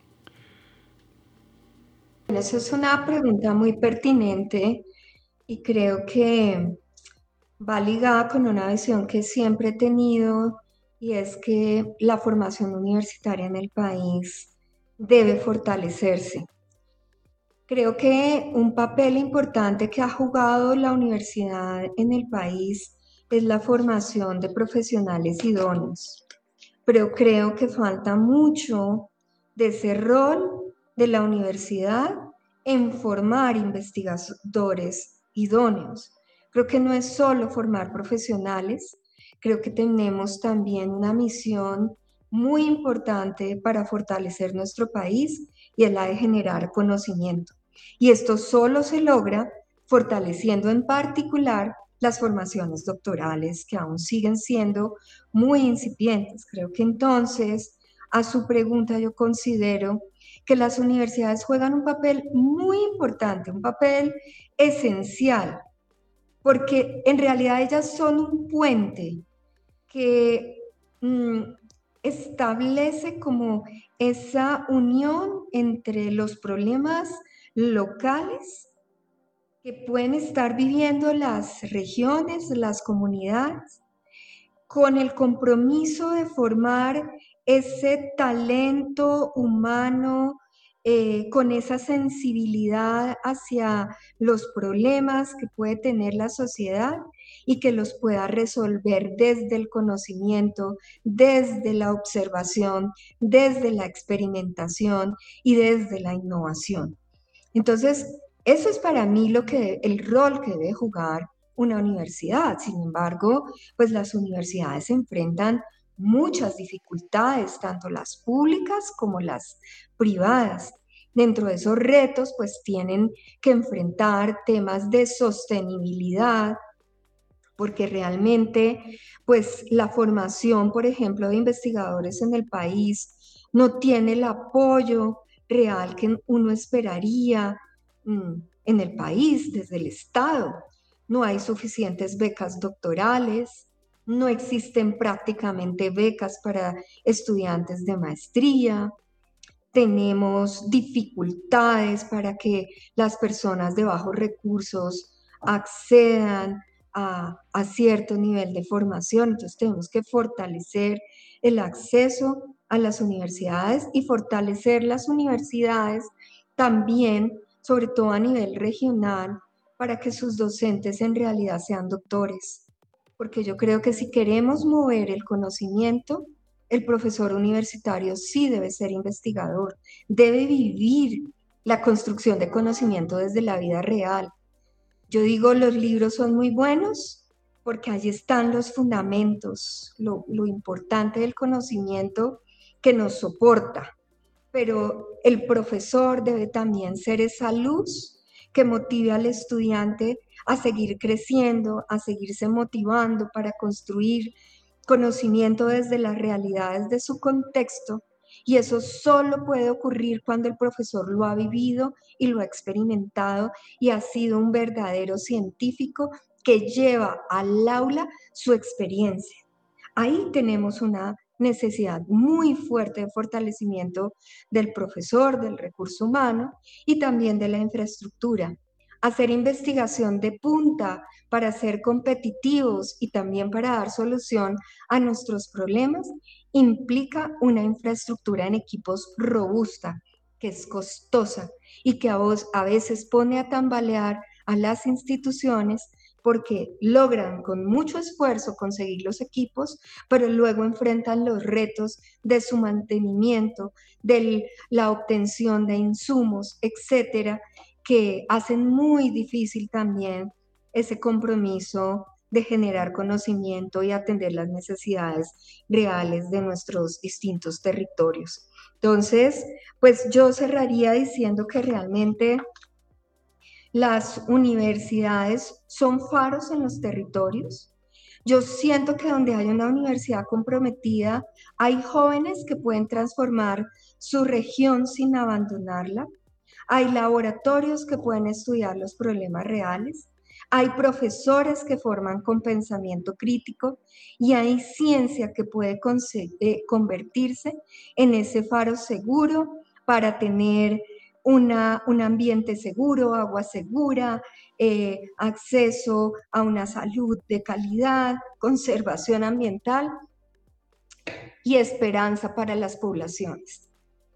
Esa es una pregunta muy pertinente y creo que va ligada con una visión que siempre he tenido, y es que la formación universitaria en el país debe fortalecerse. Creo que un papel importante que ha jugado la universidad en el país es la formación de profesionales idóneos, pero creo que falta mucho de ese rol de la universidad en formar investigadores idóneos. Creo que no es solo formar profesionales, creo que tenemos también una misión muy importante para fortalecer nuestro país, y es la de generar conocimiento. Y esto solo se logra fortaleciendo en particular las formaciones doctorales, que aún siguen siendo muy incipientes. Creo que entonces, a su pregunta, yo considero que las universidades juegan un papel muy importante, un papel esencial, porque en realidad ellas son un puente que mmm, establece como esa unión entre los problemas locales que pueden estar viviendo las regiones, las comunidades, con el compromiso de formar ese talento humano, eh, con esa sensibilidad hacia los problemas que puede tener la sociedad y que los pueda resolver desde el conocimiento, desde la observación, desde la experimentación y desde la innovación. Entonces, eso es para mí lo que, el rol que debe jugar una universidad. Sin embargo, pues las universidades se enfrentan muchas dificultades, tanto las públicas como las privadas. Dentro de esos retos, pues tienen que enfrentar temas de sostenibilidad, porque realmente, pues la formación, por ejemplo, de investigadores en el país no tiene el apoyo real que uno esperaría mmm, en el país, desde el Estado. No hay suficientes becas doctorales, no existen prácticamente becas para estudiantes de maestría, tenemos dificultades para que las personas de bajos recursos accedan a, a cierto nivel de formación. Entonces tenemos que fortalecer el acceso a las universidades y fortalecer las universidades también, sobre todo a nivel regional, para que sus docentes en realidad sean doctores. Porque yo creo que si queremos mover el conocimiento, el profesor universitario sí debe ser investigador, debe vivir la construcción de conocimiento desde la vida real. Yo digo, los libros son muy buenos porque allí están los fundamentos, lo, lo importante del conocimiento que nos soporta, pero el profesor debe también ser esa luz que motive al estudiante a seguir creciendo, a seguirse motivando para construir conocimiento desde las realidades de su contexto, y eso solo puede ocurrir cuando el profesor lo ha vivido y lo ha experimentado y ha sido un verdadero científico que lleva al aula su experiencia. Ahí tenemos una necesidad muy fuerte de fortalecimiento del profesor, del recurso humano y también de la infraestructura. Hacer investigación de punta para ser competitivos y también para dar solución a nuestros problemas implica una infraestructura en equipos robusta, que es costosa y que a, vos, a veces pone a tambalear a las instituciones porque logran con mucho esfuerzo conseguir los equipos, pero luego enfrentan los retos de su mantenimiento, de la obtención de insumos, etcétera, que hacen muy difícil también ese compromiso de generar conocimiento y atender las necesidades reales de nuestros distintos territorios. Entonces, pues yo cerraría diciendo que realmente las universidades son faros en los territorios. Yo siento que donde hay una universidad comprometida, hay jóvenes que pueden transformar su región sin abandonarla. Hay laboratorios que pueden estudiar los problemas reales. Hay profesores que forman con pensamiento crítico y hay ciencia que puede eh, convertirse en ese faro seguro para tener Una, un ambiente seguro, agua segura, eh, acceso a una salud de calidad, conservación ambiental y esperanza para las poblaciones.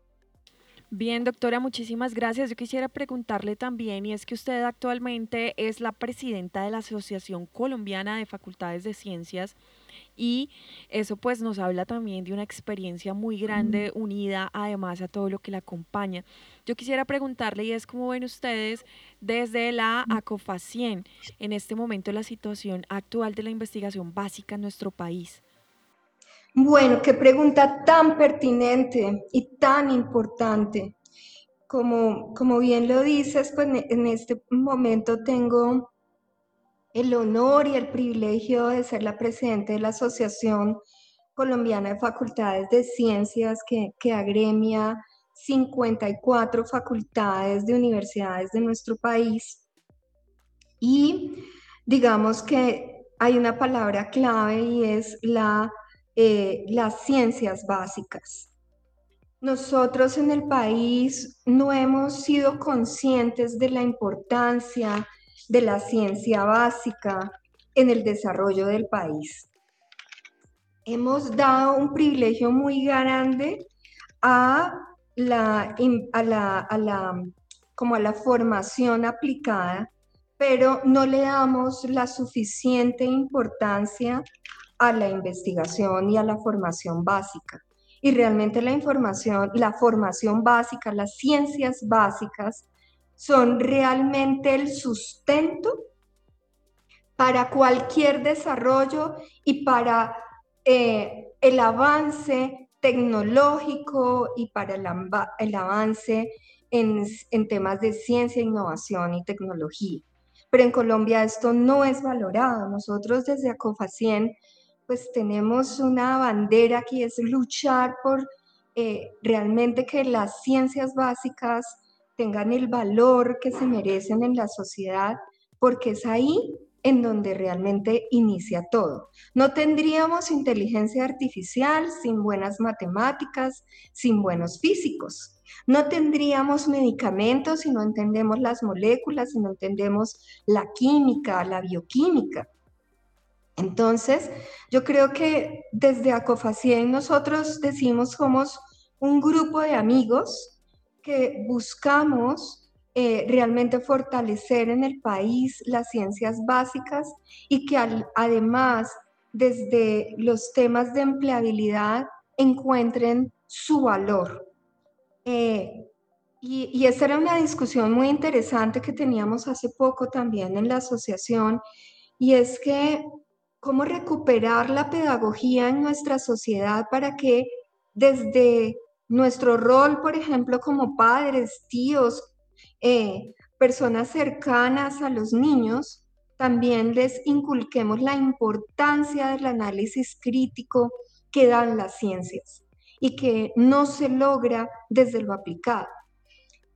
Bien, doctora, muchísimas gracias. Yo quisiera preguntarle también, y es que usted actualmente es la presidenta de la Asociación Colombiana de Facultades de Ciencias, y eso pues nos habla también de una experiencia muy grande unida además a todo lo que la acompaña. Yo quisiera preguntarle, y es cómo ven ustedes desde la ACOFACIEN en este momento la situación actual de la investigación básica en nuestro país. Bueno, qué pregunta tan pertinente y tan importante. Como, como bien lo dices, pues en este momento tengo el honor y el privilegio de ser la presidenta de la Asociación Colombiana de Facultades de Ciencias, que, que agremia cincuenta y cuatro facultades de universidades de nuestro país. Y digamos que hay una palabra clave y es la, eh, las ciencias básicas. Nosotros en el país no hemos sido conscientes de la importancia de la ciencia básica en el desarrollo del país. Hemos dado un privilegio muy grande a la, a la, a la, como a la formación aplicada, pero no le damos la suficiente importancia a la investigación y a la formación básica. Y realmente la información, la formación básica, las ciencias básicas, son realmente el sustento para cualquier desarrollo y para eh, el avance tecnológico y para el, el avance en, en temas de ciencia, innovación y tecnología. Pero en Colombia esto no es valorado. Nosotros desde ACOFACIEN pues tenemos una bandera que es luchar por eh, realmente que las ciencias básicas tengan el valor que se merecen en la sociedad, porque es ahí en donde realmente inicia todo. No tendríamos inteligencia artificial sin buenas matemáticas, sin buenos físicos. No tendríamos medicamentos si no entendemos las moléculas, si no entendemos la química, la bioquímica. Entonces, yo creo que desde ACOFACIEN nosotros decimos somos un grupo de amigos que buscamos eh, realmente fortalecer en el país las ciencias básicas y que al, además desde los temas de empleabilidad encuentren su valor. Eh, y, y esta era una discusión muy interesante que teníamos hace poco también en la asociación, y es que cómo recuperar la pedagogía en nuestra sociedad para que desde nuestro rol, por ejemplo, como padres, tíos, eh, personas cercanas a los niños, también les inculquemos la importancia del análisis crítico que dan las ciencias y que no se logra desde lo aplicado.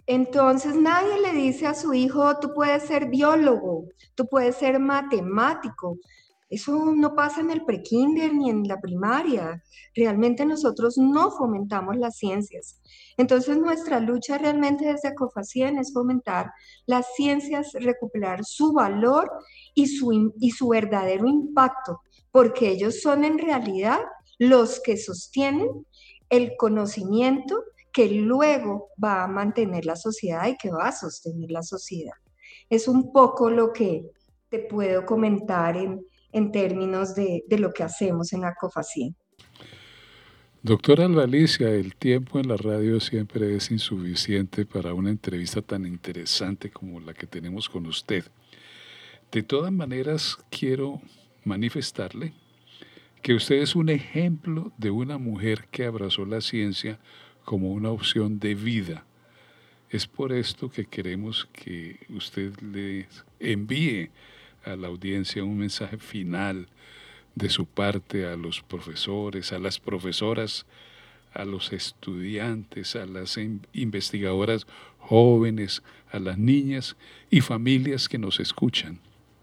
Entonces nadie le dice a su hijo, tú puedes ser biólogo, tú puedes ser matemático. Eso no pasa en el prekinder ni en la primaria. Realmente nosotros no fomentamos las ciencias. Entonces nuestra lucha realmente desde Acofacien es fomentar las ciencias, recuperar su valor y su, y su verdadero impacto, porque ellos son en realidad los que sostienen el conocimiento que luego va a mantener la sociedad y que va a sostener la sociedad. Es un poco lo que te puedo comentar en, en términos de, de lo que hacemos en Acofacien. Doctora Albalicia, el tiempo en la radio siempre es insuficiente para una entrevista tan interesante como la que tenemos con usted. De todas maneras, quiero manifestarle que usted es un ejemplo de una mujer que abrazó la ciencia como una opción de vida. Es por esto que queremos que usted le envíe a la audiencia un mensaje final de su parte a los profesores, a las profesoras, a los estudiantes, a las investigadoras jóvenes, a las niñas y familias que nos escuchan.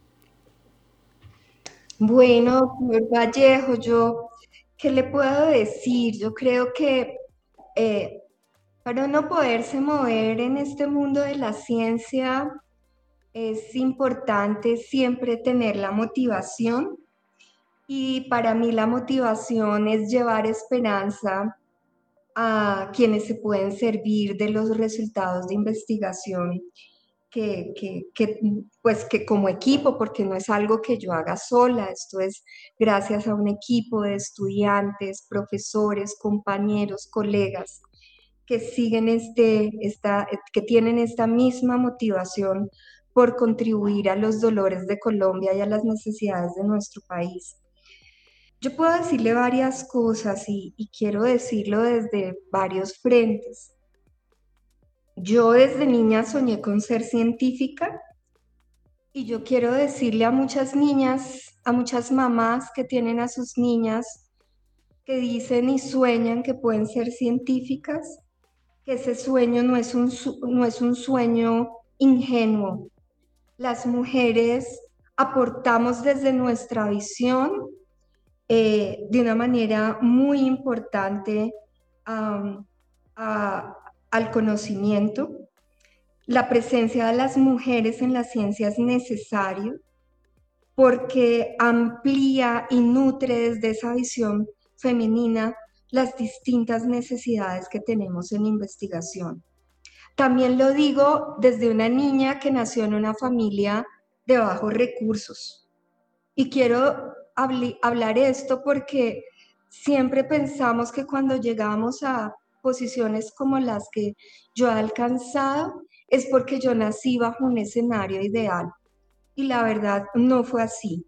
Bueno, doctor Vallejo, yo, ¿qué le puedo decir? Yo creo que eh, para uno poderse mover en este mundo de la ciencia es importante siempre tener la motivación, y para mí la motivación es llevar esperanza a quienes se pueden servir de los resultados de investigación que, que, que, pues que como equipo, porque no es algo que yo haga sola, esto es gracias a un equipo de estudiantes, profesores, compañeros, colegas que siguen este, esta, que tienen esta misma motivación por contribuir a los dolores de Colombia y a las necesidades de nuestro país. Yo puedo decirle varias cosas y, y quiero decirlo desde varios frentes. Yo desde niña soñé con ser científica y yo quiero decirle a muchas niñas, a muchas mamás que tienen a sus niñas que dicen y sueñan que pueden ser científicas, que ese sueño no es un, no es un sueño ingenuo. Las mujeres aportamos desde nuestra visión eh, de una manera muy importante um, a, al conocimiento. La presencia de las mujeres en la ciencia es necesario porque amplía y nutre desde esa visión femenina las distintas necesidades que tenemos en investigación. También lo digo desde una niña que nació en una familia de bajos recursos. Y quiero habl- hablar esto porque siempre pensamos que cuando llegamos a posiciones como las que yo he alcanzado, es porque yo nací bajo un escenario ideal. Y la verdad no fue así.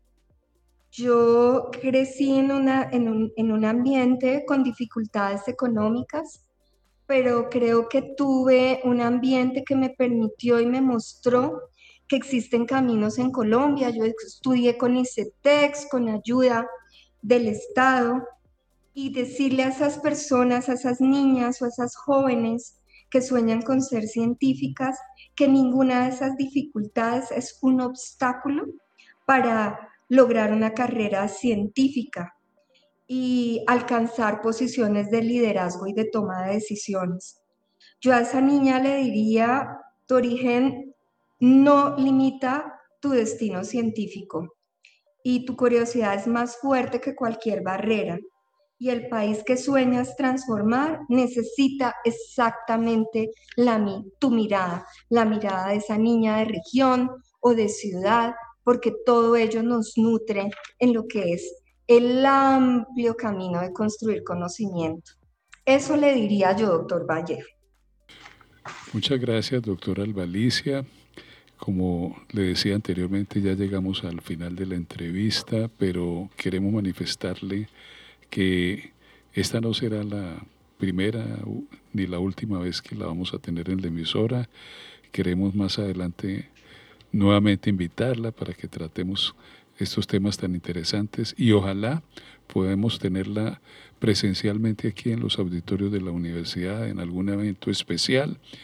Yo crecí en, una, en, un, en un ambiente con dificultades económicas, pero creo que tuve un ambiente que me permitió y me mostró que existen caminos en Colombia. Yo estudié con ICETEX, con ayuda del Estado, y decirle a esas personas, a esas niñas o a esas jóvenes que sueñan con ser científicas, que ninguna de esas dificultades es un obstáculo para lograr una carrera científica y alcanzar posiciones de liderazgo y de toma de decisiones. Yo a esa niña le diría, tu origen no limita tu destino científico y tu curiosidad es más fuerte que cualquier barrera. Y el país que sueñas transformar necesita exactamente la, tu mirada, la mirada de esa niña de región o de ciudad, porque todo ello nos nutre en lo que es el amplio camino de construir conocimiento. Eso le diría yo, doctor Vallejo. Muchas gracias, doctora Albalicia. Como le decía anteriormente, ya llegamos al final de la entrevista, pero queremos manifestarle que esta no será la primera ni la última vez que la vamos a tener en la emisora. Queremos más adelante nuevamente invitarla para que tratemos estos temas tan interesantes y ojalá podamos tenerla presencialmente aquí en los auditorios de la universidad en algún evento especial.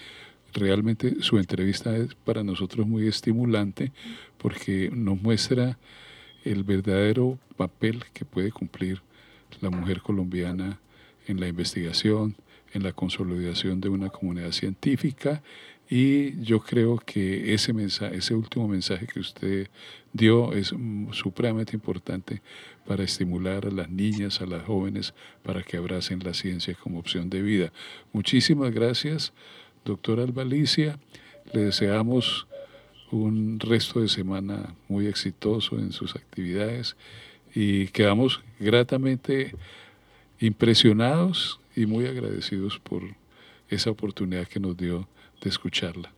realmente su entrevista es para nosotros muy estimulante porque nos muestra el verdadero papel que puede cumplir la mujer colombiana en la investigación, en la consolidación de una comunidad científica, y yo creo que ese mensaje, ese último mensaje que usted dio es supremamente importante para estimular a las niñas, a las jóvenes, para que abracen la ciencia como opción de vida. Muchísimas gracias, doctora Alba Alicia. Le deseamos un resto de semana muy exitoso en sus actividades y quedamos gratamente impresionados y muy agradecidos por esa oportunidad que nos dio de escucharla.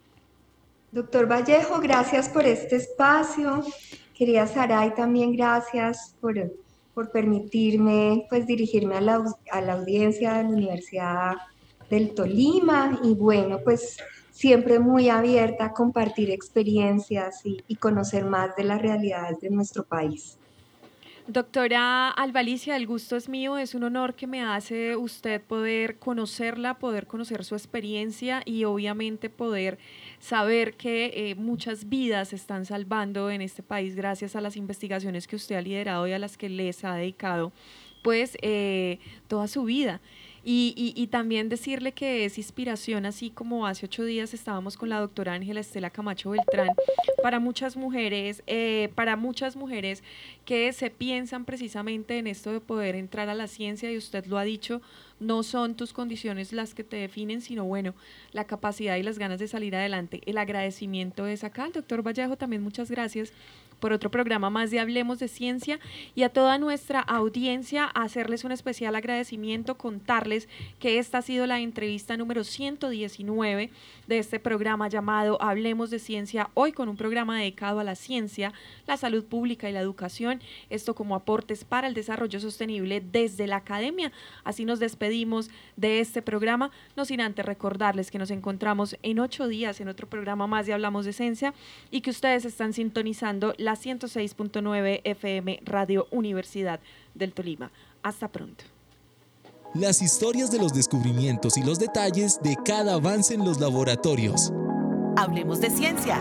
Doctor Vallejo, gracias por este espacio. Querida Saray, también gracias por, por permitirme pues, dirigirme a la, a la audiencia de la Universidad del Tolima y bueno, pues siempre muy abierta a compartir experiencias y, y conocer más de las realidades de nuestro país. Doctora Alba Alicia, el gusto es mío, es un honor que me hace usted poder conocerla, poder conocer su experiencia y obviamente poder saber que eh, muchas vidas se están salvando en este país gracias a las investigaciones que usted ha liderado y a las que les ha dedicado pues eh, toda su vida. Y, y, y también decirle que es inspiración, así como hace ocho días estábamos con la doctora Ángela Estela Camacho Beltrán, para muchas mujeres, eh, para muchas mujeres que se piensan precisamente en esto de poder entrar a la ciencia, y usted lo ha dicho, no son tus condiciones las que te definen, sino bueno, la capacidad y las ganas de salir adelante. El agradecimiento es acá. Doctor Vallejo, también muchas gracias por otro programa más de Hablemos de Ciencia, y a toda nuestra audiencia hacerles un especial agradecimiento, contarles que esta ha sido la entrevista número ciento diecinueve de este programa llamado Hablemos de Ciencia, hoy con un programa dedicado a la ciencia, la salud pública y la educación, esto como aportes para el desarrollo sostenible desde la academia. Así nos despedimos de este programa, no sin antes recordarles que nos encontramos en ocho días en otro programa más de Hablamos de Ciencia y que ustedes están sintonizando la ciento seis punto nueve F M Radio Universidad del Tolima. Hasta pronto. Las historias de los descubrimientos y los detalles de cada avance en los laboratorios. Hablemos de Ciencia.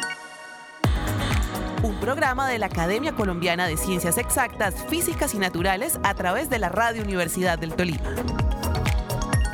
Un programa de la Academia Colombiana de Ciencias Exactas, Físicas y Naturales a través de la Radio Universidad del Tolima.